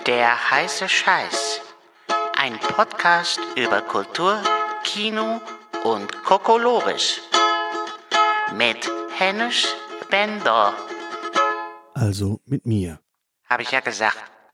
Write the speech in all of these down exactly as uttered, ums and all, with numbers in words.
Der heiße Scheiß. Ein Podcast über Kultur, Kino und Kokolores. Mit Hennes Bender. Also mit mir. Habe ich ja gesagt.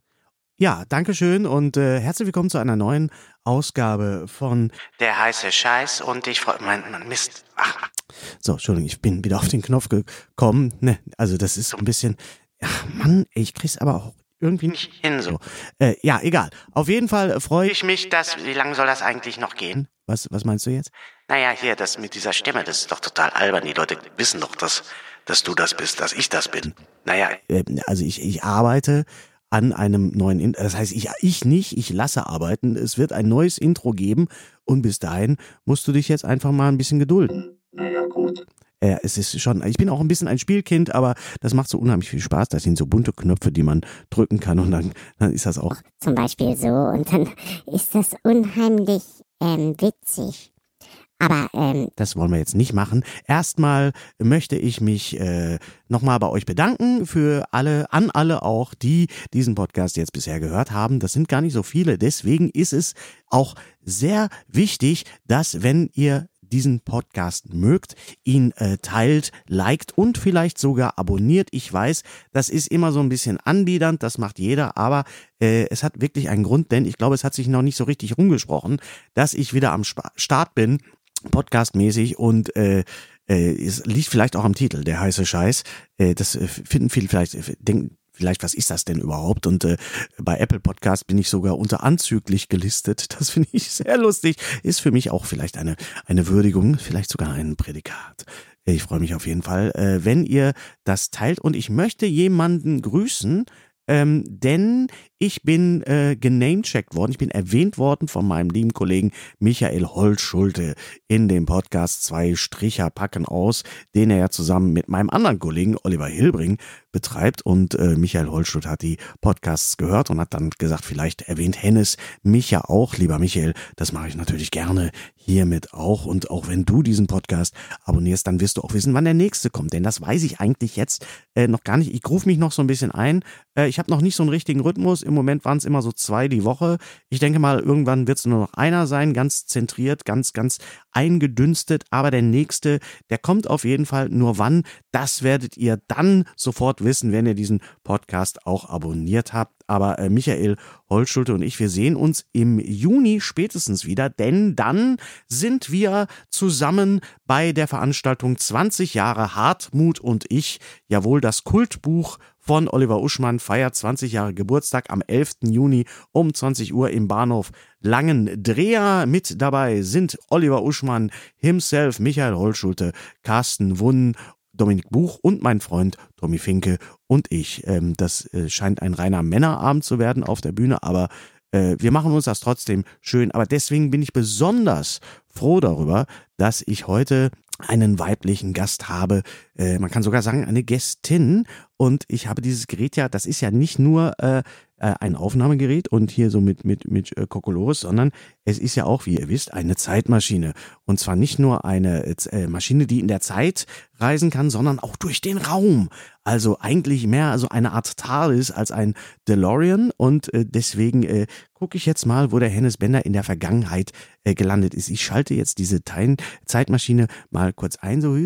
Ja, dankeschön und äh, herzlich willkommen zu einer neuen Ausgabe von Der heiße Scheiß und ich freue mein, mein Mist. Ach. So, Entschuldigung, ich bin wieder auf den Knopf gekommen. Ne, also das ist so ein bisschen, ach Mann, ich krieg's aber auch irgendwie nicht hin so. Äh, ja, egal. Auf jeden Fall freue ich Ich mich, dass, wie lange soll das eigentlich noch gehen? Was, was meinst du jetzt? Naja, hier, das mit dieser Stimme, das ist doch total albern. Die Leute wissen doch, dass, dass du das bist, dass ich das bin. Naja, Äh, also ich, ich arbeite an einem neuen, In- das heißt, ich, ich nicht, ich lasse arbeiten. Es wird ein neues Intro geben und bis dahin musst du dich jetzt einfach mal ein bisschen gedulden. naja, gut. Äh, es ist schon, ich bin auch ein bisschen ein Spielkind, aber das macht so unheimlich viel Spaß. Das sind so bunte Knöpfe, die man drücken kann und dann, dann ist das auch. Zum Beispiel so und dann ist das unheimlich ähm, witzig. Aber ähm, Das wollen wir jetzt nicht machen. Erstmal möchte ich mich äh, nochmal bei euch bedanken für alle, an alle auch, die diesen Podcast jetzt bisher gehört haben. Das sind gar nicht so viele. Deswegen ist es auch sehr wichtig, dass, wenn ihr diesen Podcast mögt, ihn äh, teilt, liked und vielleicht sogar abonniert. Ich weiß, das ist immer so ein bisschen anbiedernd, das macht jeder, aber äh, es hat wirklich einen Grund, denn ich glaube, es hat sich noch nicht so richtig rumgesprochen, dass ich wieder am Sp- Start bin, podcastmäßig und äh, äh, es liegt vielleicht auch am Titel, der heiße Scheiß. Äh, das äh, finden viele vielleicht, äh, denken vielleicht, was ist das denn überhaupt? Und äh, bei Apple Podcast bin ich sogar unter anzüglich gelistet. Das finde ich sehr lustig. Ist für mich auch vielleicht eine, eine Würdigung, vielleicht sogar ein Prädikat. Ich freue mich auf jeden Fall, äh, wenn ihr das teilt. Und ich möchte jemanden grüßen, ähm, denn ich bin äh, genamecheckt worden, ich bin erwähnt worden von meinem lieben Kollegen Michael Holtschulte in dem Podcast Zwei Stricher packen aus, den er ja zusammen mit meinem anderen Kollegen Oliver Hilbring betreibt. Und äh, Michael Holtschulte hat die Podcasts gehört und hat dann gesagt, vielleicht erwähnt Hennes mich ja auch. Lieber Michael, das mache ich natürlich gerne hiermit auch. Und auch wenn du diesen Podcast abonnierst, dann wirst du auch wissen, wann der nächste kommt. Denn das weiß ich eigentlich jetzt äh, noch gar nicht. Ich rufe mich noch so ein bisschen ein. Äh, ich habe noch nicht so einen richtigen Rhythmus. Im Moment waren es immer so zwei die Woche. Ich denke mal, irgendwann wird es nur noch einer sein, ganz zentriert, ganz, ganz eingedünstet. Aber der nächste, der kommt auf jeden Fall. Nur wann, das werdet ihr dann sofort wissen, wenn ihr diesen Podcast auch abonniert habt. Aber äh, Michael Holtschulte und ich, wir sehen uns im Juni spätestens wieder, denn dann sind wir zusammen bei der Veranstaltung zwanzig Jahre Hartmut und ich. Jawohl, das Kultbuch von Oliver Uschmann feiert zwanzig Jahre Geburtstag am elften Juni um zwanzig Uhr im Bahnhof Langendreher. Mit dabei sind Oliver Uschmann himself, Michael Holtschulte, Carsten Wunn, Dominik Buch und mein Freund Tommy Finke und ich. Ähm, das äh, scheint ein reiner Männerabend zu werden auf der Bühne, aber äh, wir machen uns das trotzdem schön. Aber deswegen bin ich besonders froh darüber, dass ich heute einen weiblichen Gast habe. Äh, man kann sogar sagen, eine Gästin. Und ich habe dieses Gerät ja, das ist ja nicht nur äh, ein Aufnahmegerät und hier so mit, mit, mit äh, Kokolores, sondern es ist ja auch, wie ihr wisst, eine Zeitmaschine. Und zwar nicht nur eine äh, Maschine, die in der Zeit reisen kann, sondern auch durch den Raum. Also eigentlich mehr also eine Art TARDIS als ein DeLorean. Und äh, deswegen äh, gucke ich jetzt mal, wo der Hennes Bender in der Vergangenheit äh, gelandet ist. Ich schalte jetzt diese Teil- Zeitmaschine mal kurz ein, so.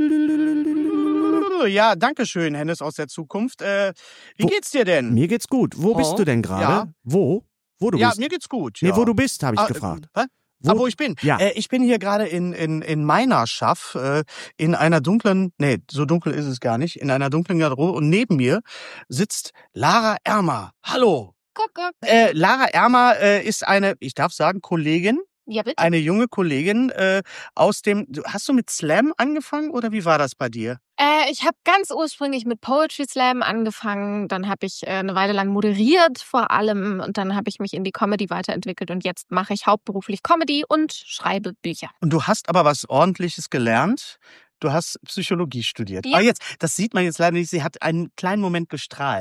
Ja, danke schön, Hennes aus der Zukunft. Äh, wie Wo- geht's dir denn? Mir geht's gut. Wo bist Oh, du denn gerade? ja. Wo? Wo du ja, bist? mir geht's gut. Nee, ja. wo du bist, habe ich Ah, gefragt. Äh, hä? Wo- Ah, wo ich bin? Ja. Äh, ich bin hier gerade in, in, in meiner Schaff, äh, in einer dunklen, nee, so dunkel ist es gar nicht, in einer dunklen Garderobe und neben mir sitzt Lara Ermer. Hallo. Kuckuck. Äh, Lara Ermer äh, ist eine, ich darf sagen, Kollegin, Ja, bitte. eine junge Kollegin äh, aus dem, du- hast du mit Slam angefangen oder wie war das bei dir? Äh, ich habe ganz ursprünglich mit Poetry Slam angefangen. Dann habe ich äh, eine Weile lang moderiert vor allem. Und dann habe ich mich in die Comedy weiterentwickelt. Und jetzt mache ich hauptberuflich Comedy und schreibe Bücher. Und du hast aber was Ordentliches gelernt. Du hast Psychologie studiert. Ja. Aber jetzt, das sieht man jetzt leider nicht, sie hat einen kleinen Moment gestrahlt.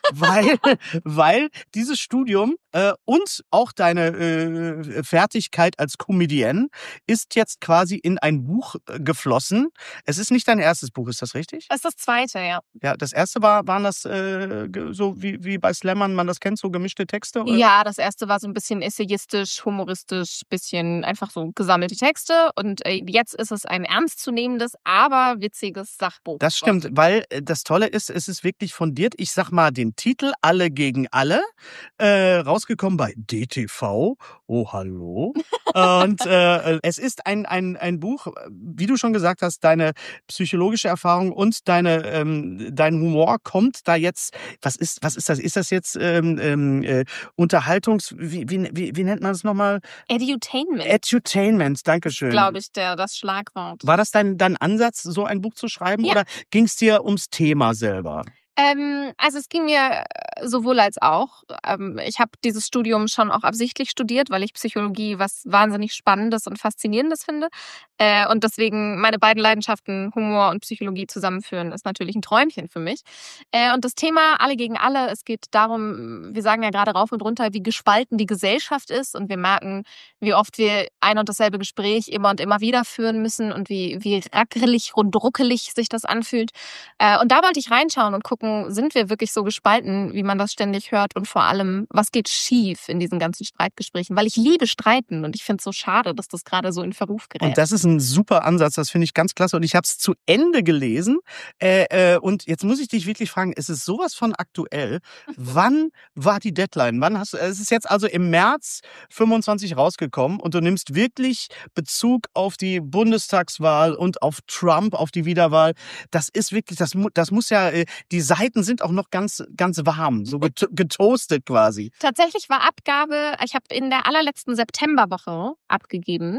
weil, weil dieses Studium äh, und auch deine äh, Fertigkeit als Comedian ist jetzt quasi in ein Buch äh, geflossen. Es ist nicht dein erstes Buch, ist das richtig? Das ist das zweite, ja. Ja, das erste war, waren das äh, ge- so wie, wie bei Slammern, man das kennt, so gemischte Texte? Oder? Ja, das erste war so ein bisschen essayistisch, humoristisch, bisschen einfach so gesammelte Texte. Und äh, jetzt ist es ein ernstzunehmendes, aber witziges Sachbuch. Das stimmt, weil äh, das Tolle ist, es ist wirklich fundiert. Ich sag mal den Titel Alle gegen alle, äh, rausgekommen bei D T V. Oh, hallo. Und äh, es ist ein, ein, ein Buch, wie du schon gesagt hast, deine psychologische Erfahrung und deine, ähm, dein Humor kommt da jetzt, was ist, was ist das? Ist das jetzt ähm, ähm, äh, Unterhaltungs, wie, wie, wie, wie nennt man es nochmal? Edutainment, Edutainment, dankeschön. glaube ich, der, das Schlagwort. War das dein, dein Ansatz, so ein Buch zu schreiben, Ja. oder ging es dir ums Thema selber? Ähm, also es ging mir sowohl als auch. Ähm, ich habe dieses Studium schon auch absichtlich studiert, weil ich Psychologie was wahnsinnig Spannendes und Faszinierendes finde. Äh, und deswegen meine beiden Leidenschaften, Humor und Psychologie zusammenführen, ist natürlich ein Träumchen für mich. Äh, und das Thema Alle gegen alle, es geht darum, wir sagen ja gerade rauf und runter, wie gespalten die Gesellschaft ist. Und wir merken, wie oft wir ein und dasselbe Gespräch immer und immer wieder führen müssen und wie, wie rackelig und ruckelig sich das anfühlt. Äh, und da wollte ich reinschauen und gucken, sind wir wirklich so gespalten, wie man das ständig hört, und vor allem, was geht schief in diesen ganzen Streitgesprächen? Weil ich liebe Streiten und ich finde es so schade, dass das gerade so in Verruf gerät. Und das ist ein super Ansatz, das finde ich ganz klasse. Und ich habe es zu Ende gelesen. Äh, äh, und jetzt muss ich dich wirklich fragen, es ist sowas von aktuell. Wann war die Deadline? Wann hast du, es ist jetzt also im März fünfundzwanzig rausgekommen und du nimmst wirklich Bezug auf die Bundestagswahl und auf Trump, auf die Wiederwahl. Das ist wirklich, das, mu- das muss ja, äh, die Seiten sind auch noch ganz, ganz warm, so get- getoastet quasi. Tatsächlich war Abgabe, ich habe in der allerletzten Septemberwoche abgegeben.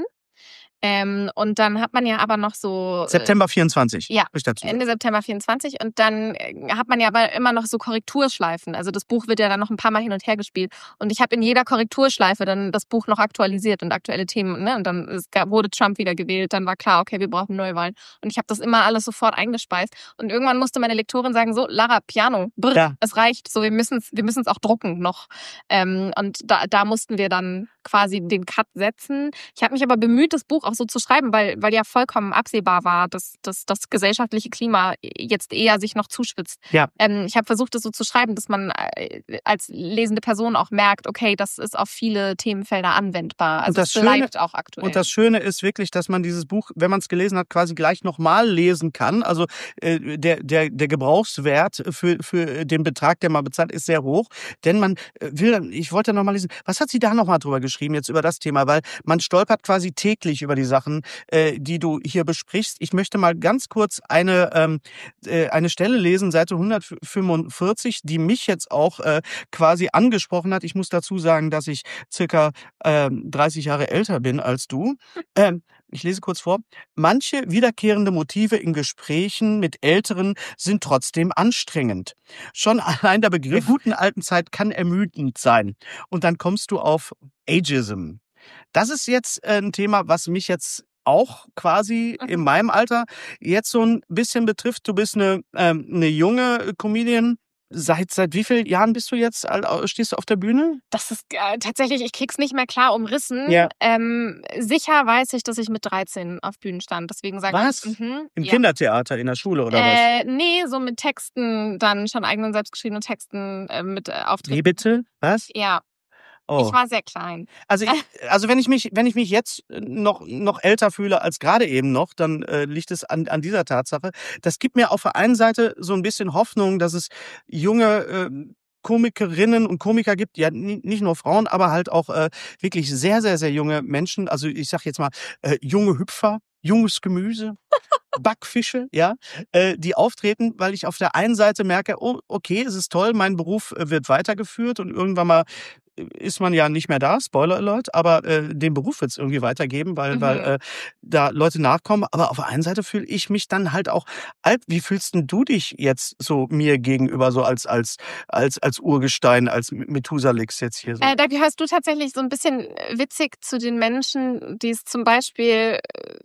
Ähm, und dann hat man ja aber noch so... äh, September vierundzwanzig. Ja, muss ich dazu sagen. Ende September vierundzwanzig. Und dann äh, hat man ja aber immer noch so Korrekturschleifen. Also das Buch wird ja dann noch ein paar Mal hin und her gespielt. Und ich habe in jeder Korrekturschleife dann das Buch noch aktualisiert und aktuelle Themen. Ne? Und dann es gab, wurde Trump wieder gewählt. Dann war klar, okay, wir brauchen Neuwahlen. Und ich habe das immer alles sofort eingespeist. Und irgendwann musste meine Lektorin sagen, so, Lara, Piano, brr, Ja. es reicht. So, wir müssen es wir müssen's auch drucken noch. Ähm, und da, da mussten wir dann quasi den Cut setzen. Ich habe mich aber bemüht, das Buch auch so zu schreiben, weil, weil ja vollkommen absehbar war, dass, dass das gesellschaftliche Klima jetzt eher sich noch zuspitzt. Ja. Ähm, ich habe versucht, das so zu schreiben, dass man äh, als lesende Person auch merkt, okay, das ist auf viele Themenfelder anwendbar. Also das es Schöne- bleibt auch aktuell. Und das Schöne ist wirklich, dass man dieses Buch, wenn man es gelesen hat, quasi gleich nochmal lesen kann. Also äh, der, der, der Gebrauchswert für, für den Betrag, der man bezahlt, ist sehr hoch. Denn man äh, will, ich wollte nochmal lesen, was hat sie da nochmal drüber geschrieben, jetzt über das Thema? Weil man stolpert quasi täglich über die Sachen, äh, die du hier besprichst. Ich möchte mal ganz kurz eine, ähm, äh, eine Stelle lesen, Seite hundertfünfundvierzig, die mich jetzt auch äh, quasi angesprochen hat. Ich muss dazu sagen, dass ich circa ähm, dreißig Jahre älter bin als du. Ähm, ich lese kurz vor. Manche wiederkehrende Motive in Gesprächen mit Älteren sind trotzdem anstrengend. Schon allein der Begriff guten alten Zeit kann ermüdend sein. Und dann kommst du auf Ageism. Das ist jetzt äh, ein Thema, was mich jetzt auch quasi Mhm. in meinem Alter jetzt so ein bisschen betrifft. Du bist eine, ähm, eine junge Comedian. Seit, seit wie vielen Jahren bist du jetzt, al- stehst du auf der Bühne? Das ist äh, tatsächlich, ich krieg's nicht mehr klar umrissen. Ja. Ähm, sicher weiß ich, dass ich mit dreizehn auf Bühnen stand. Deswegen sage Was? ich, mhm, Im ja. Kindertheater, in der Schule oder was? Äh, nee, so mit Texten, dann schon eigenen selbstgeschriebenen Texten äh, mit äh, Auftritten. Wie bitte? Was? Ja, Oh. ich war sehr klein. Also, ich, also wenn ich mich, wenn ich mich jetzt noch, noch älter fühle als gerade eben noch, dann äh, liegt es an, an dieser Tatsache. Das gibt mir auf der einen Seite so ein bisschen Hoffnung, dass es junge äh, Komikerinnen und Komiker gibt, ja ni- nicht nur Frauen, aber halt auch äh, wirklich sehr, sehr, sehr junge Menschen. Also ich sag jetzt mal äh, junge Hüpfer, junges Gemüse. Backfische, ja, äh, die auftreten, weil ich auf der einen Seite merke, oh, okay, es ist toll, mein Beruf äh, wird weitergeführt und irgendwann mal äh, ist man ja nicht mehr da, Spoiler Alert, aber äh, den Beruf wird es irgendwie weitergeben, weil, Mhm. weil äh, da Leute nachkommen. Aber auf der einen Seite fühle ich mich dann halt auch alt. Wie fühlst denn du dich jetzt so mir gegenüber, so als, als, als, als Urgestein, als Methusalix jetzt hier so? Äh, da gehörst du tatsächlich so ein bisschen witzig zu den Menschen, die es zum Beispiel äh,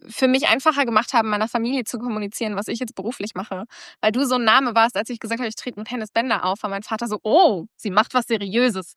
für mich einfacher gemacht haben, meiner Familie zu kommunizieren, was ich jetzt beruflich mache. Weil du so ein Name warst, als ich gesagt habe, ich trete mit Hennes Bender auf, war mein Vater so, oh, sie macht was Seriöses.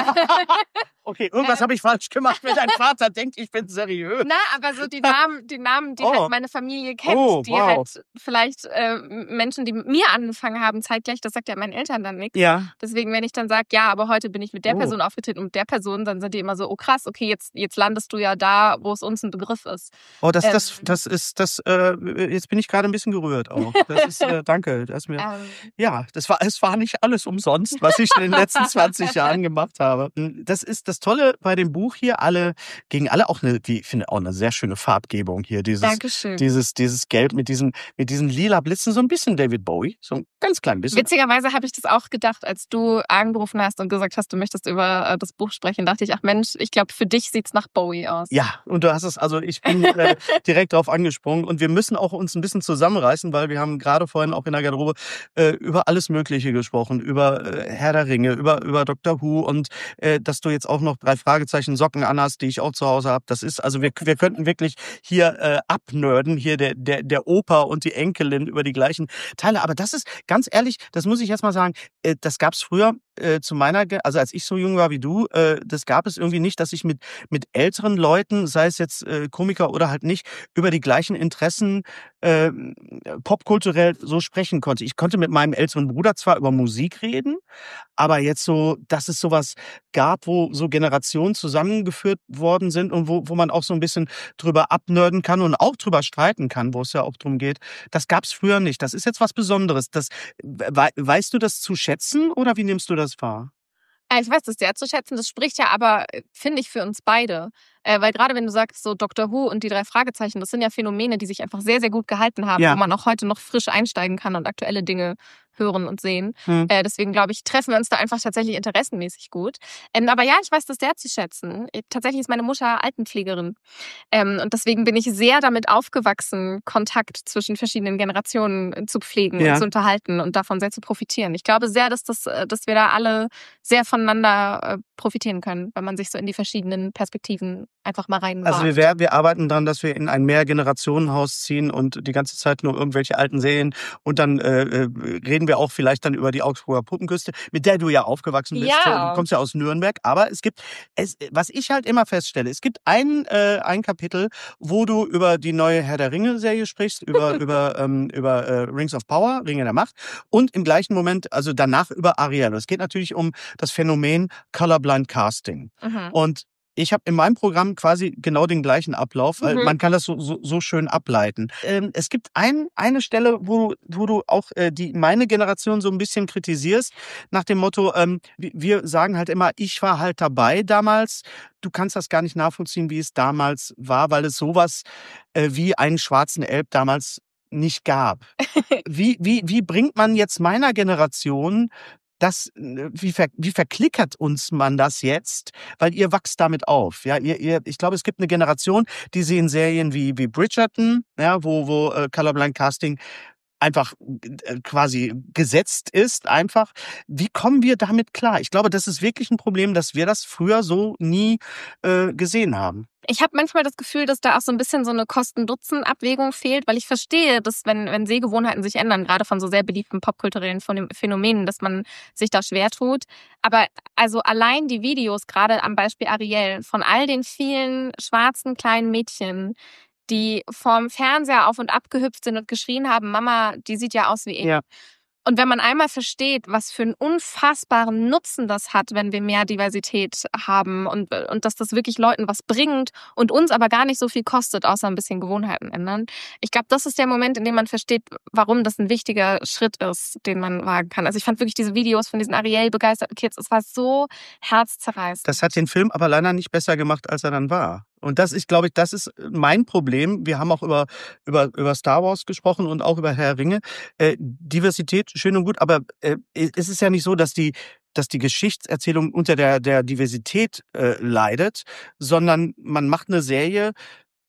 Okay, irgendwas habe ich falsch gemacht, wenn dein Vater denkt, ich bin seriös. Na, aber so die Namen, die Namen, die Oh. halt meine Familie kennt, Oh, die wow. halt vielleicht äh, Menschen, die mit mir angefangen haben, zeitgleich, das sagt ja meinen Eltern dann nichts. Ja. Deswegen, wenn ich dann sage, ja, aber heute bin ich mit der Oh. Person aufgetreten und mit der Person, dann sind die immer so, oh krass, okay, jetzt, jetzt landest du ja da, wo es uns ein Begriff ist. Oh, das, Ähm. das, das ist, das, äh, jetzt bin ich gerade ein bisschen gerührt auch. Das ist, äh, danke. Das ist mir, Ähm, ja, das war, es war nicht alles umsonst, was ich in den letzten zwanzig Jahren gemacht habe. Das ist das Tolle bei dem Buch hier, alle, gegen alle auch eine, wie ich finde, auch eine sehr schöne Farbgebung hier. Dieses, Dankeschön. dieses, dieses Gelb mit diesen, mit diesen lila Blitzen, so ein bisschen David Bowie, so ein ganz klein bisschen. Witzigerweise habe ich das auch gedacht, als du angerufen hast und gesagt hast, du möchtest über äh, das Buch sprechen, dachte ich, ach Mensch, ich glaube, für dich sieht's nach Bowie aus. Ja, und du hast es, also ich bin äh, direkt drauf angesprungen und wir müssen auch uns ein bisschen zusammenreißen, weil wir haben gerade vorhin auch in der Garderobe äh, über alles Mögliche gesprochen, über äh, Herr der Ringe, über, über Doctor Who und äh, dass du jetzt auch noch drei Fragezeichen Socken anhast, die ich auch zu Hause habe. Das ist, also wir, wir könnten wirklich hier äh, abnörden, hier der, der, der Opa und die Enkelin über die gleichen Teile. Aber das ist, ganz ehrlich, das muss ich jetzt mal sagen, äh, das gab's früher äh, zu meiner, Ge- also als ich so jung war wie du, äh, das gab es irgendwie nicht, dass ich mit, mit älteren Leuten, sei es jetzt äh, Komiker oder halt nicht, über die gleichen Interessen äh, popkulturell so sprechen konnte. Ich konnte mit meinem älteren Bruder zwar über Musik reden, aber jetzt so, dass es sowas gab, wo so Generationen zusammengeführt worden sind und wo, wo man auch so ein bisschen drüber abnörden kann und auch drüber streiten kann, wo es ja auch drum geht, das gab's früher nicht. Das ist jetzt was Besonderes. Das, we, weißt du das zu schätzen oder wie nimmst du das wahr? Ja, ich weiß das sehr zu schätzen. Das spricht ja aber, äh, finde ich, für uns beide. Äh, weil gerade wenn du sagst, so Doctor Who und die drei Fragezeichen, das sind ja Phänomene, die sich einfach sehr, sehr gut gehalten haben, Ja. wo man auch heute noch frisch einsteigen kann und aktuelle Dinge hören und sehen. Hm. Äh, deswegen glaube ich, treffen wir uns da einfach tatsächlich interessenmäßig gut. Ähm, aber ja, ich weiß das sehr zu schätzen. Äh, Tatsächlich ist meine Mutter Altenpflegerin. Ähm, und deswegen bin ich sehr damit aufgewachsen, Kontakt zwischen verschiedenen Generationen äh, zu pflegen Ja. und zu unterhalten und davon sehr zu profitieren. Ich glaube sehr, dass, das, äh, dass wir da alle sehr voneinander äh, profitieren können, wenn man sich so in die verschiedenen Perspektiven einfach mal reinwagt. Also wir, wär- wir arbeiten daran, dass wir in ein Mehrgenerationenhaus ziehen und die ganze Zeit nur irgendwelche alten Serien und dann äh, äh, reden wir auch vielleicht dann über die Augsburger Puppenküste, mit der du ja aufgewachsen bist. Ja. Du kommst ja aus Nürnberg, aber es gibt, es, was ich halt immer feststelle, es gibt ein, äh, ein Kapitel, wo du über die neue Herr der Ringe-Serie sprichst, über, über, ähm, über äh, Rings of Power, Ringe der Macht und im gleichen Moment, also danach über Ariel. Es geht natürlich um das Phänomen Colorblind Casting. Mhm. Und ich habe in meinem Programm quasi genau den gleichen Ablauf, weil Mhm. man kann das so, so, so schön ableiten. Ähm, es gibt ein, eine Stelle, wo, wo du auch äh, die meine Generation so ein bisschen kritisierst, nach dem Motto, ähm, wir, wir sagen halt immer, ich war halt dabei damals. Du kannst das gar nicht nachvollziehen, wie es damals war, weil es sowas äh, wie einen schwarzen Elb damals nicht gab. Wie, wie, wie bringt man jetzt meiner Generation das, äh, wie, ver, wie verklickert uns man das jetzt? Weil ihr wachst damit auf. Ja, ihr, ihr, ich glaube, es gibt eine Generation, die sehen Serien wie, wie Bridgerton, ja, wo, wo äh, Colorblind Casting einfach äh, quasi gesetzt ist, einfach. Wie kommen wir damit klar? Ich glaube, das ist wirklich ein Problem, dass wir das früher so nie äh, gesehen haben. Ich habe manchmal das Gefühl, dass da auch so ein bisschen so eine Kosten-Nutzen-Abwägung fehlt, weil ich verstehe, dass wenn, wenn Sehgewohnheiten sich ändern, gerade von so sehr beliebten popkulturellen Phänom- Phänomenen, dass man sich da schwer tut. Aber also allein die Videos, gerade am Beispiel Ariel, von all den vielen schwarzen kleinen Mädchen, die vorm Fernseher auf und ab gehüpft sind und geschrien haben, Mama, die sieht ja aus wie ich. Ja. Und wenn man einmal versteht, was für einen unfassbaren Nutzen das hat, wenn wir mehr Diversität haben und, und dass das wirklich Leuten was bringt und uns aber gar nicht so viel kostet, außer ein bisschen Gewohnheiten ändern. Ich glaube, das ist der Moment, in dem man versteht, warum das ein wichtiger Schritt ist, den man wagen kann. Also ich fand wirklich diese Videos von diesen Ariel-begeisterten Kids, es war so herzzerreißend. Das hat den Film aber leider nicht besser gemacht, als er dann war. Und das ist, glaube ich, das ist mein Problem. Wir haben auch über, über, über Star Wars gesprochen und auch über Herr der Ringe. Äh, Diversität, schön und gut, aber äh, es ist ja nicht so, dass die, dass die Geschichtserzählung unter der, der Diversität äh, leidet, sondern man macht eine Serie,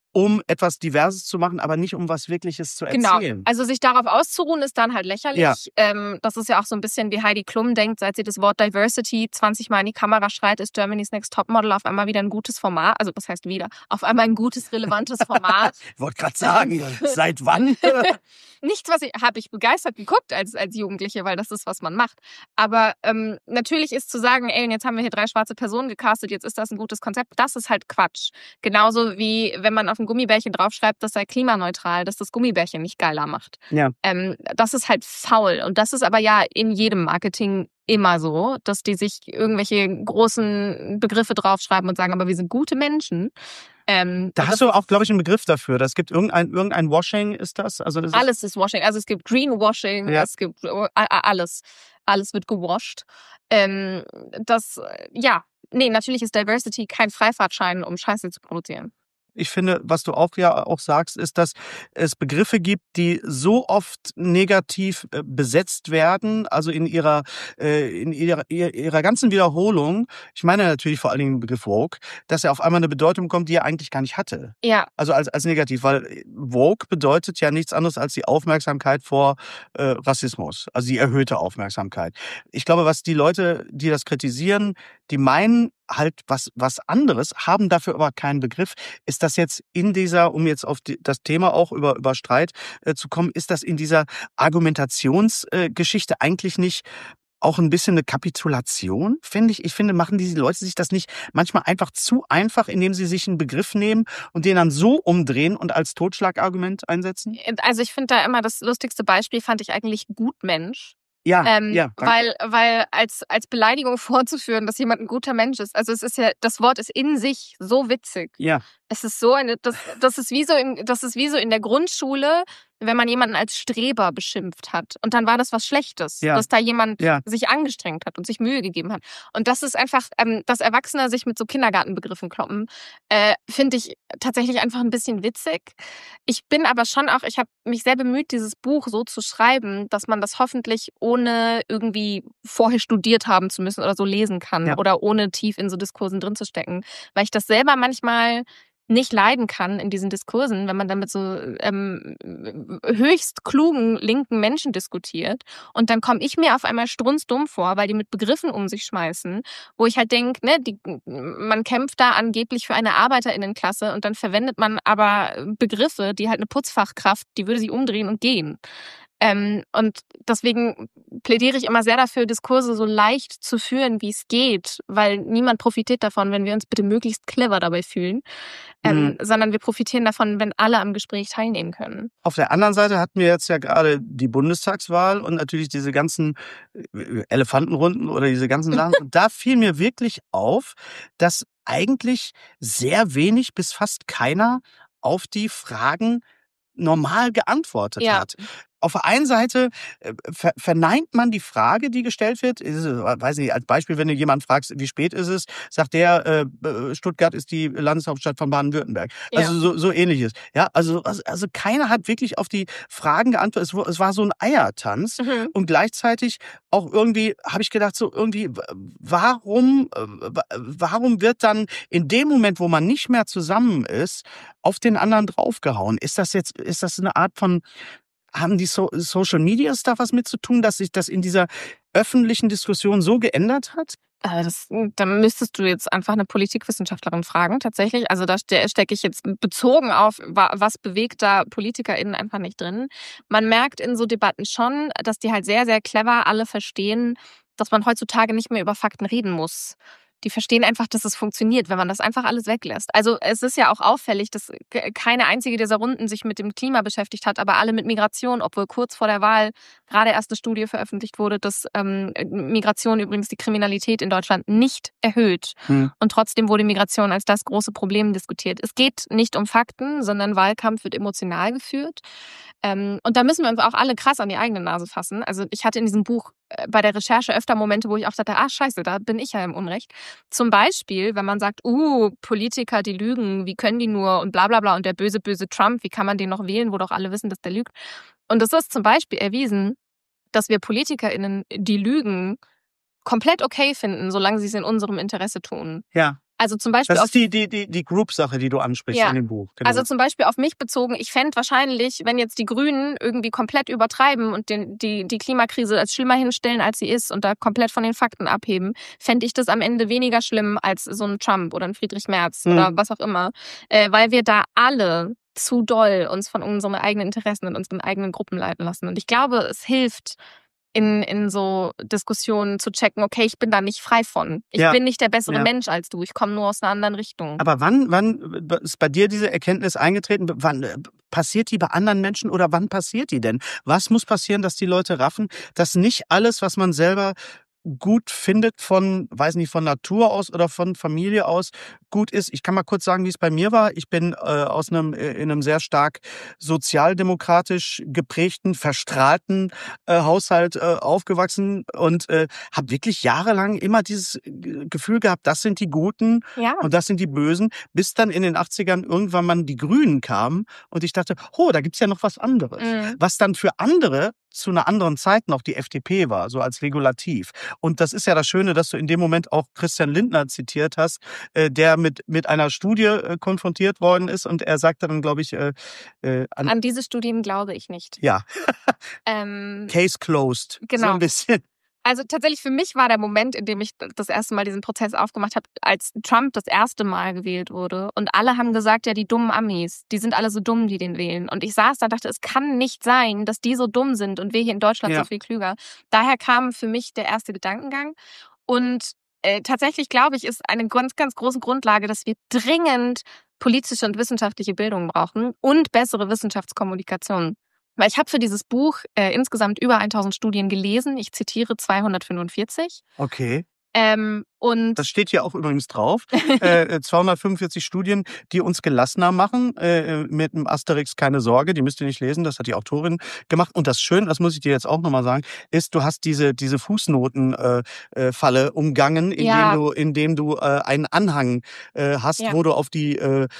um etwas Diverses zu machen, aber nicht um was Wirkliches zu erzählen. Genau. Also sich darauf auszuruhen, ist dann halt lächerlich. Ja. Ähm, das ist ja auch so ein bisschen wie Heidi Klum denkt, seit sie das Wort Diversity zwanzig Mal in die Kamera schreit, ist Germany's Next Topmodel auf einmal wieder ein gutes Format. Also was heißt wieder? Auf einmal ein gutes, relevantes Format. Ich wollte gerade sagen, seit wann? Nichts, was ich, habe ich begeistert geguckt als, als Jugendliche, weil das ist, was man macht. Aber ähm, natürlich ist zu sagen, ey, und jetzt haben wir hier drei schwarze Personen gecastet, jetzt ist das ein gutes Konzept, das ist halt Quatsch. Genauso wie, wenn man auf ein Gummibärchen draufschreibt, das sei klimaneutral, dass das Gummibärchen nicht geiler macht. Ja. Ähm, das ist halt faul. Und das ist aber ja in jedem Marketing immer so, dass die sich irgendwelche großen Begriffe draufschreiben und sagen, aber wir sind gute Menschen. Ähm, Da hast du auch, glaube ich, einen Begriff dafür. Das gibt irgendein, irgendein Washing, ist das? Also das ist alles ist Washing. Also es gibt Greenwashing, Ja. es gibt äh, alles. Alles wird gewascht. Ähm, das, ja, nee, natürlich ist Diversity kein Freifahrtschein, um Scheiße zu produzieren. Ich finde, was du auch ja auch sagst, ist, dass es Begriffe gibt, die so oft negativ äh, besetzt werden, also in ihrer äh, in ihrer, ihrer ihrer ganzen Wiederholung. Ich meine natürlich vor allen Dingen den Begriff Woke, dass er auf einmal eine Bedeutung kommt, die er eigentlich gar nicht hatte. Ja, Also als als negativ, weil Woke bedeutet ja nichts anderes als die Aufmerksamkeit vor äh, Rassismus, also die erhöhte Aufmerksamkeit. Ich glaube, was die Leute, die das kritisieren, die meinen halt was was anderes, haben dafür aber keinen Begriff. Ist das jetzt in dieser, um jetzt auf die, das Thema auch über über Streit äh, zu kommen, ist das in dieser Argumentationsgeschichte äh, Geschichte eigentlich nicht auch ein bisschen eine Kapitulation, finde ich? Ich finde, machen diese Leute sich das nicht manchmal einfach zu einfach, indem sie sich einen Begriff nehmen und den dann so umdrehen und als Totschlagargument einsetzen? also ich finde da immer das lustigste Beispiel fand ich eigentlich Gutmensch. Ja, Ähm, ja. danke. weil, weil als, als Beleidigung vorzuführen, dass jemand ein guter Mensch ist. Also es ist ja, das Wort ist in sich so witzig. Ja, Es ist so eine, das, das ist wie so in, das ist wie so in der Grundschule, wenn man jemanden als Streber beschimpft hat. Und dann war das was Schlechtes, Ja. dass da jemand Ja. sich angestrengt hat und sich Mühe gegeben hat. Und das ist einfach, ähm, dass Erwachsene sich mit so Kindergartenbegriffen kloppen, äh, finde ich tatsächlich einfach ein bisschen witzig. Ich bin aber schon auch, ich habe mich sehr bemüht, dieses Buch so zu schreiben, dass man das hoffentlich ohne irgendwie vorher studiert haben zu müssen oder so lesen kann Ja. oder ohne tief in so Diskursen drin zu stecken, weil ich das selber manchmal nicht leiden kann in diesen Diskursen, wenn man dann mit so ähm, höchst klugen linken Menschen diskutiert und dann komme ich mir auf einmal strunzdumm vor, weil die mit Begriffen um sich schmeißen, wo ich halt denke, ne, die, man kämpft da angeblich für eine ArbeiterInnenklasse und dann verwendet man aber Begriffe, die halt eine Putzfachkraft, die würde sich umdrehen und gehen. Ähm, und deswegen plädiere ich immer sehr dafür, Diskurse so leicht zu führen, wie es geht, weil niemand profitiert davon, wenn wir uns bitte möglichst clever dabei fühlen, ähm, Mhm. sondern wir profitieren davon, wenn alle am Gespräch teilnehmen können. Auf der anderen Seite hatten wir jetzt ja gerade die Bundestagswahl und natürlich diese ganzen äh, Elefantenrunden oder diese ganzen Sachen. Und da fiel mir wirklich auf, dass eigentlich sehr wenig bis fast keiner auf die Fragen normal geantwortet Ja. hat. Auf der einen Seite äh, ver verneint man die Frage, die gestellt wird. Ist, es, weiß nicht, als Beispiel, wenn du jemanden fragst, wie spät ist es, sagt der, äh, Stuttgart ist die Landeshauptstadt von Baden-Württemberg. Also Ja. so, so ähnliches. Ja, also, also, also keiner hat wirklich auf die Fragen geantwortet. Es, war- es war so ein Eiertanz. Mhm. Und gleichzeitig auch irgendwie, habe ich gedacht, so irgendwie, w- warum, äh, w- warum wird dann in dem Moment, wo man nicht mehr zusammen ist, auf den anderen draufgehauen? Ist das jetzt, ist das eine Art von, haben die so Social Medias da was mit zu tun, dass sich das in dieser öffentlichen Diskussion so geändert hat? Äh, Das, da müsstest du jetzt einfach eine Politikwissenschaftlerin fragen, tatsächlich. Also da ste stecke ich jetzt bezogen auf, wa was bewegt da PolitikerInnen einfach nicht drin. Man merkt in so Debatten schon, dass die halt sehr, sehr clever alle verstehen, dass man heutzutage nicht mehr über Fakten reden muss. Die verstehen einfach, dass es funktioniert, wenn man das einfach alles weglässt. Also es ist ja auch auffällig, dass ke- keine einzige dieser Runden sich mit dem Klima beschäftigt hat, aber alle mit Migration, obwohl kurz vor der Wahl gerade erst eine Studie veröffentlicht wurde, dass ähm, Migration übrigens die Kriminalität in Deutschland nicht erhöht. Hm. Und trotzdem wurde Migration als das große Problem diskutiert. Es geht nicht um Fakten, sondern Wahlkampf wird emotional geführt. Ähm, und da müssen wir uns auch alle krass an die eigene Nase fassen. Also ich hatte in diesem Buch äh, bei der Recherche öfter Momente, wo ich auch dachte, ah scheiße, da bin ich ja im Unrecht. Zum Beispiel, wenn man sagt, uh, Politiker, die lügen, wie können die nur und bla bla bla und der böse, böse Trump, wie kann man den noch wählen, wo doch alle wissen, dass der lügt. Und es ist zum Beispiel erwiesen, dass wir PolitikerInnen, die lügen, komplett okay finden, solange sie es in unserem Interesse tun. Ja. Also zum Beispiel Das auf ist die, die, die, die Group-Sache, die du ansprichst Ja. in dem Buch. Genau. Also zum Beispiel auf mich bezogen, ich fände wahrscheinlich, wenn jetzt die Grünen irgendwie komplett übertreiben und den, die, die Klimakrise als schlimmer hinstellen, als sie ist und da komplett von den Fakten abheben, fände ich das am Ende weniger schlimm als so ein Trump oder ein Friedrich Merz Hm. oder was auch immer. Äh, weil wir da alle zu doll uns von unseren eigenen Interessen und unseren eigenen Gruppen leiten lassen. Und ich glaube, es hilft, in, in so Diskussionen zu checken, okay, ich bin da nicht frei von. Ich Ja. bin nicht der bessere Ja. Mensch als du. Ich komme nur aus einer anderen Richtung. Aber wann, wann ist bei dir diese Erkenntnis eingetreten? Wann äh, passiert die bei anderen Menschen oder wann passiert die denn? Was muss passieren, dass die Leute raffen, dass nicht alles, was man selber gut findet von, weiß nicht, von Natur aus oder von Familie aus gut ist? Ich kann mal kurz sagen, wie es bei mir war. Ich bin äh, aus einem, äh, in einem sehr stark sozialdemokratisch geprägten, verstrahlten äh, Haushalt äh, aufgewachsen und äh, habe wirklich jahrelang immer dieses äh, Gefühl gehabt, das sind die Guten Ja. und das sind die Bösen, bis dann in den achtzigern irgendwann mal die Grünen kamen und ich dachte, oh, da gibt's ja noch was anderes. Mhm. Was dann für andere zu einer anderen Zeit noch die F D P war, so als Regulativ. Und das ist ja das Schöne, dass du in dem Moment auch Christian Lindner zitiert hast, äh, der mit, mit einer Studie äh, konfrontiert worden ist und er sagte dann, glaube ich, äh, äh, an, An diese Studien glaube ich nicht. ja, Ähm, Case closed. So Genau. ein bisschen. Also tatsächlich für mich war der Moment, in dem ich das erste Mal diesen Prozess aufgemacht habe, als Trump das erste Mal gewählt wurde. Und alle haben gesagt, ja, die dummen Amis, die sind alle so dumm, die den wählen. Und ich saß da und dachte, es kann nicht sein, dass die so dumm sind und wir hier in Deutschland Ja. so viel klüger. Daher kam für mich der erste Gedankengang. Und äh, tatsächlich glaube ich, ist eine ganz, ganz große Grundlage, dass wir dringend politische und wissenschaftliche Bildung brauchen und bessere Wissenschaftskommunikation. Weil ich habe für dieses Buch äh, insgesamt über tausend Studien gelesen. Ich zitiere zweihundertfünfundvierzig. Okay. Ähm, und Das steht hier auch übrigens drauf. äh, zweihundertfünfundvierzig Studien, die uns gelassener machen. Äh, mit dem Asterix keine Sorge, die müsst ihr nicht lesen, das hat die Autorin gemacht. Und das Schöne, das muss ich dir jetzt auch nochmal sagen, ist, du hast diese, diese Fußnotenfalle äh, Falle umgangen, indem Ja. du, indem du äh, einen Anhang äh, hast, Ja. wo du auf die äh,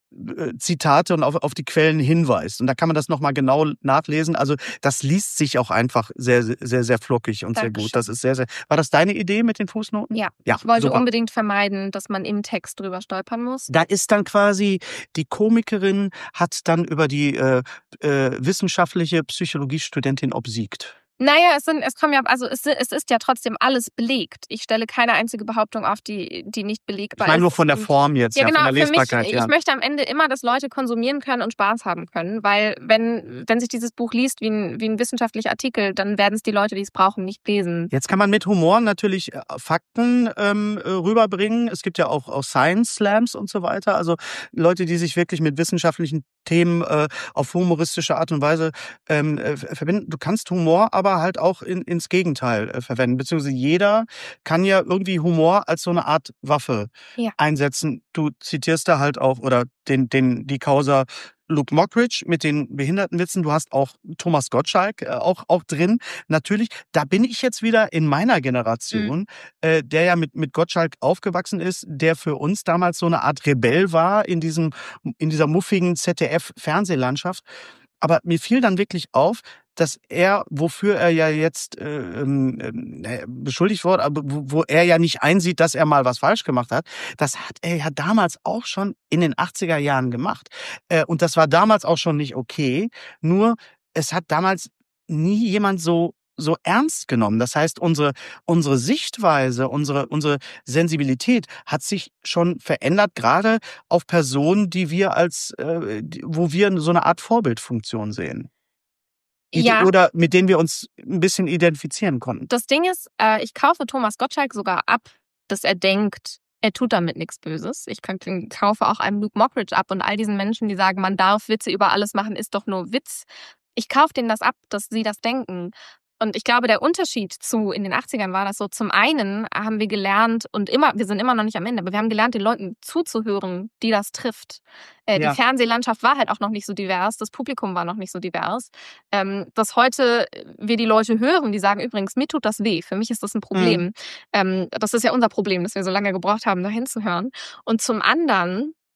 Zitate und auf, auf die Quellen hinweist. Und da kann man das nochmal genau nachlesen. Also das liest sich auch einfach sehr, sehr, sehr flockig und sehr Dankeschön. gut. Das ist sehr, sehr. War das deine Idee mit den Fußnoten? ja, Ja, ich wollte super. unbedingt vermeiden, dass man im Text drüber stolpern muss. Da ist dann quasi, die Komikerin hat dann über die äh, äh, wissenschaftliche Psychologiestudentin obsiegt. Naja, es sind, es kommen ja, also es, es ist ja trotzdem alles belegt. Ich stelle keine einzige Behauptung auf, die, die nicht belegbar Ich meine ist. nur von der Und- Form jetzt, Ja, ja, genau. von der Für mich, Lesbarkeit. ich ja. möchte am Ende immer, dass Leute konsumieren können und Spaß haben können, weil wenn, wenn sich dieses Buch liest wie ein, wie ein wissenschaftlicher Artikel, dann werden es die Leute, die es brauchen, nicht lesen. Jetzt kann man mit Humor natürlich äh, Fakten ähm, äh, rüberbringen. Es gibt ja auch, auch Science Slams und so weiter. Also Leute, die sich wirklich mit wissenschaftlichen Themen äh, auf humoristische Art und Weise ähm, äh, verbinden. Du kannst Humor aber halt auch in, ins Gegenteil äh, verwenden. Beziehungsweise jeder kann ja irgendwie Humor als so eine Art Waffe Ja. einsetzen. Du zitierst da halt auch, oder den, den, die Causa Luke Mockridge mit den Behindertenwitzen. Du hast auch Thomas Gottschalk äh, auch, auch drin. Natürlich, da bin ich jetzt wieder in meiner Generation, Mhm. äh, der ja mit, mit Gottschalk aufgewachsen ist, der für uns damals so eine Art Rebell war in diesem, in dieser muffigen Z D F-Fernsehlandschaft. Aber mir fiel dann wirklich auf, dass er, wofür er ja jetzt äh, ähm, äh, beschuldigt wurde, aber wo, wo er ja nicht einsieht, dass er mal was falsch gemacht hat, das hat er ja damals auch schon in den achtziger Jahren gemacht. Äh, und das war damals auch schon nicht okay. Nur, es hat damals nie jemand so so ernst genommen. Das heißt, unsere unsere Sichtweise, unsere unsere Sensibilität hat sich schon verändert, gerade auf Personen, die wir als, äh, die, wo wir so eine Art Vorbildfunktion sehen. Die- Ja. Oder mit denen wir uns ein bisschen identifizieren konnten. Das Ding ist, äh, ich kaufe Thomas Gottschalk sogar ab, dass er denkt, er tut damit nichts Böses. Ich kann, kaufe auch einem Luke Mockridge ab und all diesen Menschen, die sagen, man darf Witze über alles machen, ist doch nur Witz. Ich kaufe denen das ab, dass sie das denken. Und ich glaube, der Unterschied zu in den achtzigern war das so, zum einen haben wir gelernt, und immer, wir sind immer noch nicht am Ende, aber wir haben gelernt, den Leuten zuzuhören, die das trifft. Äh, Ja. Die Fernsehlandschaft war halt auch noch nicht so divers, das Publikum war noch nicht so divers. Ähm, dass heute wir die Leute hören, die sagen, übrigens, mir tut das weh, für mich ist das ein Problem. Ähm, das ist ja unser Problem, dass wir so lange gebraucht haben, da hinzuhören. Und zum anderen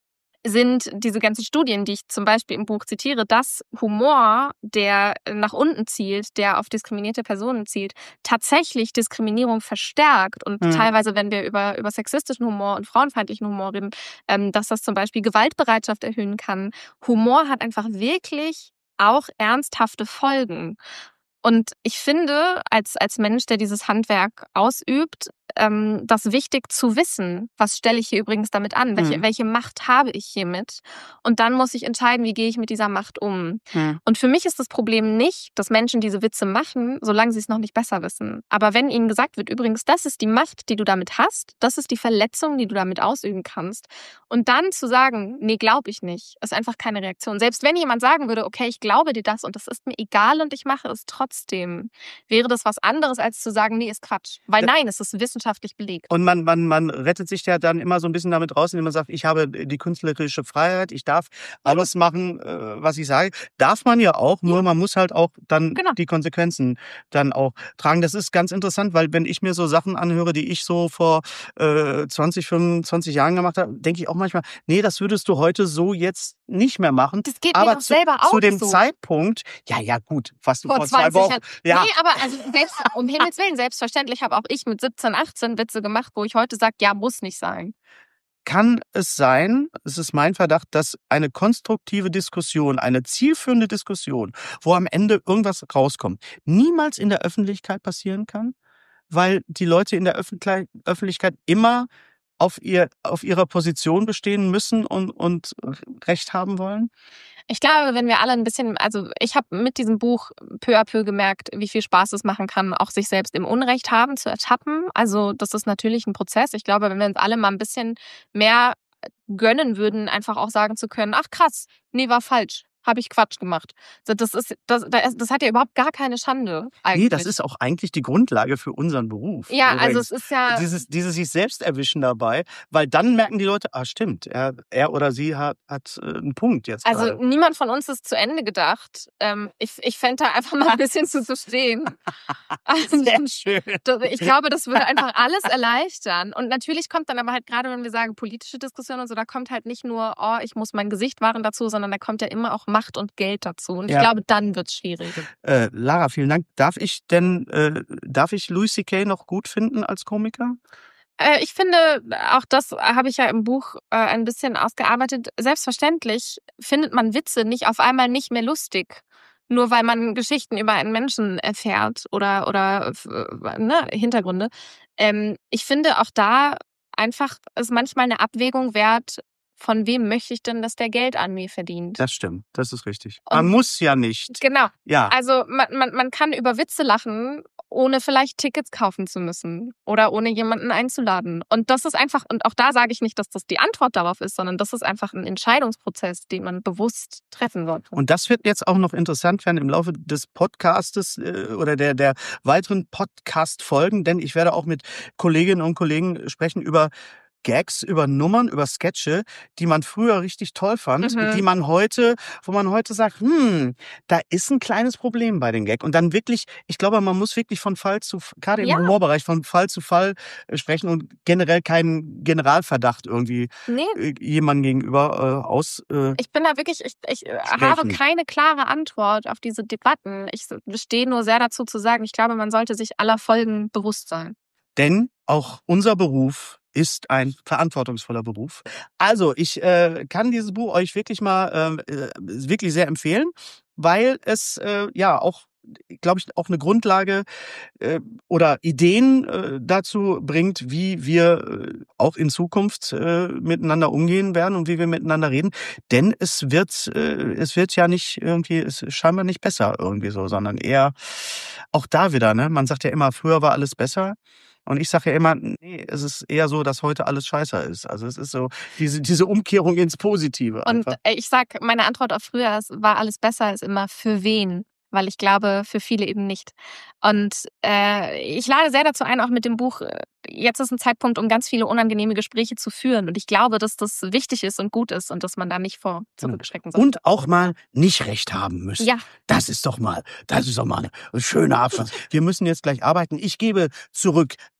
sind diese ganzen Studien, die ich zum Beispiel im Buch zitiere, dass Humor, der nach unten zielt, der auf diskriminierte Personen zielt, tatsächlich Diskriminierung verstärkt. Und Mhm. teilweise, wenn wir über, über sexistischen Humor und frauenfeindlichen Humor reden, ähm, dass das zum Beispiel Gewaltbereitschaft erhöhen kann. Humor hat einfach wirklich auch ernsthafte Folgen. Und ich finde, als, als Mensch, der dieses Handwerk ausübt, ähm, das wichtig zu wissen. Was stelle ich hier übrigens damit an? Welche, Mhm. welche Macht habe ich hiermit? Und dann muss ich entscheiden, wie gehe ich mit dieser Macht um. Mhm. Und für mich ist das Problem nicht, dass Menschen diese Witze machen, solange sie es noch nicht besser wissen. Aber wenn ihnen gesagt wird, übrigens, das ist die Macht, die du damit hast, das ist die Verletzung, die du damit ausüben kannst. Und dann zu sagen, nee, glaube ich nicht, ist einfach keine Reaktion. Selbst wenn jemand sagen würde, okay, ich glaube dir das und das ist mir egal und ich mache es trotzdem, wäre das was anderes, als zu sagen, nee, ist Quatsch. Weil nein, es ist wissenschaftlich belegt. Und man, man, man rettet sich ja dann immer so ein bisschen damit raus, indem man sagt, ich habe die künstlerische Freiheit, ich darf alles machen, äh, was ich sage. Darf man ja auch, nur man muss halt auch dann Genau. die Konsequenzen dann auch tragen. Das ist ganz interessant, weil wenn ich mir so Sachen anhöre, die ich so vor äh, zwanzig, fünfundzwanzig Jahren gemacht habe, denke ich auch manchmal, nee, das würdest du heute so jetzt nicht mehr machen. Das geht mir Aber doch zu, selber auch zu dem so. Zeitpunkt, ja, ja, gut, was du Vor vor zwei zwanzig Wochen, Jahren. ja, Nee, aber also selbst, um Himmels Willen, selbstverständlich habe auch ich mit siebzehn, achtzehn Witze gemacht, wo ich heute sage, ja, muss nicht sein. kann es sein, es ist mein Verdacht, dass eine konstruktive Diskussion, eine zielführende Diskussion, wo am Ende irgendwas rauskommt, niemals in der Öffentlichkeit passieren kann, weil die Leute in der Öffentlich- Öffentlichkeit immer auf, ihr, auf ihrer Position bestehen müssen und, und Recht haben wollen? Ich glaube, wenn wir alle ein bisschen, also ich habe mit diesem Buch peu à peu gemerkt, wie viel Spaß es machen kann, auch sich selbst im Unrecht haben zu ertappen. Also das ist natürlich ein Prozess. Ich glaube, wenn wir uns alle mal ein bisschen mehr gönnen würden, einfach auch sagen zu können, ach krass, nee, war falsch. Habe ich Quatsch gemacht. Das, ist, das, das hat ja überhaupt gar keine Schande eigentlich. Nee, das ist auch eigentlich die Grundlage für unseren Beruf. Ja, übrigens. also es ist ja... Dieses, dieses sich selbst erwischen dabei, weil dann merken die Leute, ah stimmt, er, er oder sie hat, hat äh, einen Punkt jetzt Also gerade. niemand von uns ist zu Ende gedacht. Ähm, ich ich fände da einfach mal ein bisschen zu verstehen. Also, Sehr schön. ich glaube, das würde einfach alles erleichtern. Und natürlich kommt dann aber halt gerade, wenn wir sagen politische Diskussionen und so, da kommt halt nicht nur, oh, ich muss mein Gesicht wahren dazu, sondern da kommt ja immer auch Macht und Geld dazu. Und Ja. ich glaube, dann wird's schwierig. Äh, Lara, vielen Dank. Darf ich denn, äh, darf ich Louis C K noch gut finden als Komiker? Äh, ich finde, auch das habe ich ja im Buch äh, ein bisschen ausgearbeitet. Selbstverständlich findet man Witze nicht auf einmal nicht mehr lustig. Nur weil man Geschichten über einen Menschen erfährt oder, oder äh, ne, Hintergründe. Ähm, ich finde auch da einfach ist manchmal eine Abwägung wert, von wem möchte ich denn, dass der Geld an mir verdient. Das stimmt, das ist richtig. Und- Man muss ja nicht. Genau. Ja. Also man, man, man kann über Witze lachen, ohne vielleicht Tickets kaufen zu müssen oder ohne jemanden einzuladen. Und das ist einfach, und auch da sage ich nicht, dass das die Antwort darauf ist, sondern das ist einfach ein Entscheidungsprozess, den man bewusst treffen sollte. Und das wird jetzt auch noch interessant werden im Laufe des Podcastes äh, oder der, der weiteren Podcast-Folgen, denn ich werde auch mit Kolleginnen und Kollegen sprechen über Gags, über Nummern, über Sketche, die man früher richtig toll fand, Mhm. die man heute, wo man heute sagt, hm, da ist ein kleines Problem bei den Gag. Und dann wirklich, ich glaube, man muss wirklich von Fall zu, gerade im Ja. Humorbereich, von Fall zu Fall äh, sprechen und generell keinen Generalverdacht irgendwie Nee, äh, jemandem gegenüber äh, aus. Äh, ich bin da wirklich, ich, ich äh, Sprechen. habe keine klare Antwort auf diese Debatten. Ich stehe nur sehr dazu zu sagen, ich glaube, man sollte sich aller Folgen bewusst sein. Denn auch unser Beruf ist ein verantwortungsvoller Beruf. Also ich äh, kann dieses Buch euch wirklich mal äh, wirklich sehr empfehlen, weil es äh, ja auch, glaube ich, auch eine Grundlage äh, oder Ideen äh, dazu bringt, wie wir äh, auch in Zukunft äh, miteinander umgehen werden und wie wir miteinander reden. Denn es wird, äh, es wird ja nicht irgendwie, es ist scheinbar nicht besser irgendwie so, sondern eher auch da wieder, ne? Man sagt ja immer, früher war alles besser. Und ich sage ja immer, nee, es ist eher so, dass heute alles scheiße ist. Also es ist so diese, diese Umkehrung ins Positive. Und Einfach. äh, ich sag, meine Antwort auf früher ist, war alles besser, ist immer für wen? Weil ich glaube, für viele eben nicht. Und äh, ich lade sehr dazu ein, auch mit dem Buch, äh, jetzt ist ein Zeitpunkt, um ganz viele unangenehme Gespräche zu führen. Und ich glaube, dass das wichtig ist und gut ist und dass man da nicht vor zurückschrecken soll. Und auch mal nicht recht haben müssen. Ja. Das ist doch mal, das ist doch mal ein schöner Abschluss. Wir müssen jetzt gleich arbeiten. Ich gebe zurück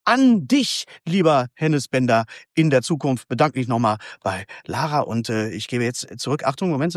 an dich, lieber Hennes Bender, in der Zukunft. Bedanke mich nochmal bei Lara und äh, ich gebe jetzt zurück. Achtung, Moment.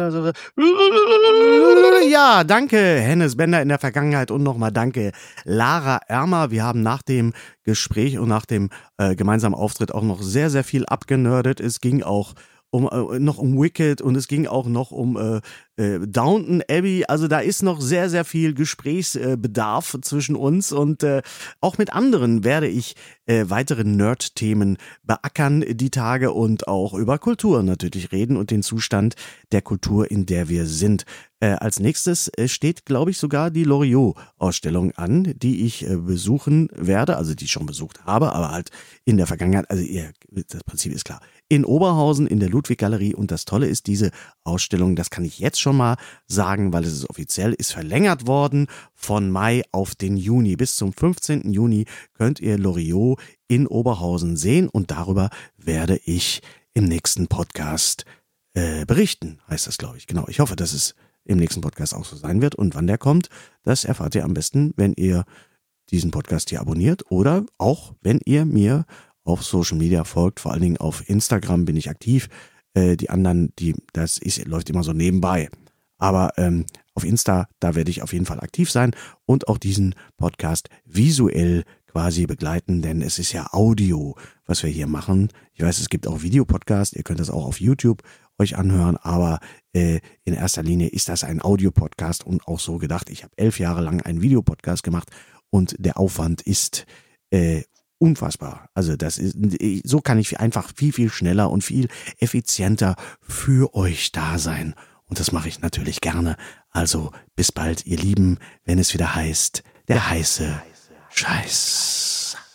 Ja, danke, Hennes Bender in der Vergangenheit und nochmal danke, Lara Ermer. Wir haben nach dem Gespräch und nach dem äh, gemeinsamen Auftritt auch noch sehr, sehr viel abgenördet. Es ging auch um äh, noch um Wicked und es ging auch noch um äh, äh, Downton Abbey. Also da ist noch sehr, sehr viel Gesprächsbedarf äh, zwischen uns und äh, auch mit anderen werde ich äh, weitere Nerd-Themen beackern die Tage und auch über Kultur natürlich reden und den Zustand der Kultur, in der wir sind. Äh, als nächstes äh, steht, glaube ich, sogar die Loriot-Ausstellung an, die ich äh, besuchen werde, also die ich schon besucht habe, aber halt in der Vergangenheit, also ihr, das Prinzip ist klar, in Oberhausen in der Ludwig-Galerie und das Tolle ist, diese Ausstellung, das kann ich jetzt schon mal sagen, weil es ist offiziell, ist verlängert worden von Mai auf den Juni. Bis zum fünfzehnten Juni könnt ihr Loriot in Oberhausen sehen und darüber werde ich im nächsten Podcast äh, berichten, heißt das, glaube ich. Genau, ich hoffe, dass es im nächsten Podcast auch so sein wird und wann der kommt, das erfahrt ihr am besten, wenn ihr diesen Podcast hier abonniert oder auch, wenn ihr mir auf Social Media folgt, vor allen Dingen auf Instagram bin ich aktiv. Äh, die anderen, die das ist, läuft immer so nebenbei. Aber ähm, auf Insta, da werde ich auf jeden Fall aktiv sein und auch diesen Podcast visuell quasi begleiten, denn es ist ja Audio, was wir hier machen. Ich weiß, es gibt auch Videopodcast, ihr könnt das auch auf YouTube euch anhören, aber äh, in erster Linie ist das ein Audiopodcast und auch so gedacht. Ich habe elf Jahre lang einen Videopodcast gemacht und der Aufwand ist äh, unfassbar. Also das ist, so kann ich einfach viel, viel schneller und viel effizienter für euch da sein. Und das mache ich natürlich gerne. Also bis bald, ihr Lieben, wenn es wieder heißt, der heiße Scheiß.